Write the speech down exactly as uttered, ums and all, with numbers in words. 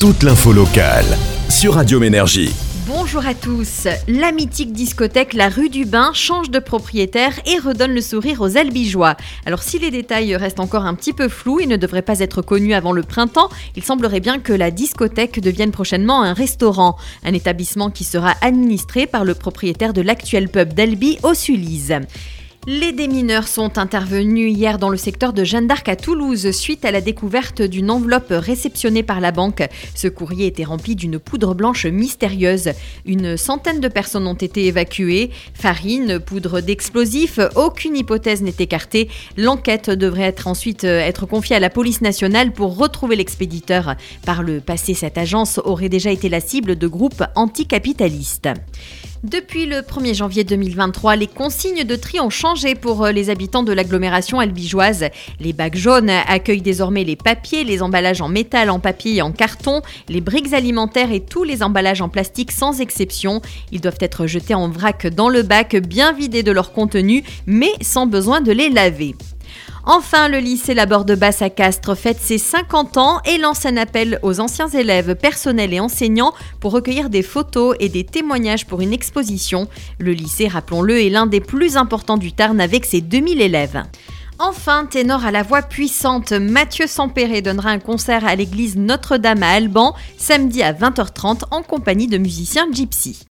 toute l'info locale sur Radio Ménergie. Bonjour à tous. La mythique discothèque La Rue du Bain change de propriétaire et redonne le sourire aux Albigeois. Alors si les détails restent encore un petit peu flous et ne devraient pas être connus avant le printemps, il semblerait bien que la discothèque devienne prochainement un restaurant. Un établissement qui sera administré par le propriétaire de l'actuel pub d'Albi au Sulise. Les démineurs sont intervenus hier dans le secteur de Jeanne d'Arc à Toulouse suite à la découverte d'une enveloppe réceptionnée par la banque. Ce courrier était rempli d'une poudre blanche mystérieuse. Une centaine de personnes ont été évacuées. Farine, poudre d'explosifs, aucune hypothèse n'est écartée. L'enquête devrait être ensuite être confiée à la police nationale pour retrouver l'expéditeur. Par le passé, cette agence aurait déjà été la cible de groupes anticapitalistes. Depuis le premier janvier deux mille vingt-trois, les consignes de tri ont changé pour les habitants de l'agglomération albigeoise. Les bacs jaunes accueillent désormais les papiers, les emballages en métal, en papier et en carton, les briques alimentaires et tous les emballages en plastique sans exception. Ils doivent être jetés en vrac dans le bac, bien vidés de leur contenu, mais sans besoin de les laver. Enfin, le lycée Laborde de Basse à Castres fête ses cinquante ans et lance un appel aux anciens élèves, personnels et enseignants pour recueillir des photos et des témoignages pour une exposition. Le lycée, rappelons-le, est l'un des plus importants du Tarn avec ses deux mille élèves. Enfin, ténor à la voix puissante, Mathieu Sampéré donnera un concert à l'église Notre-Dame à Alban, samedi à vingt heures trente en compagnie de musiciens gypsy.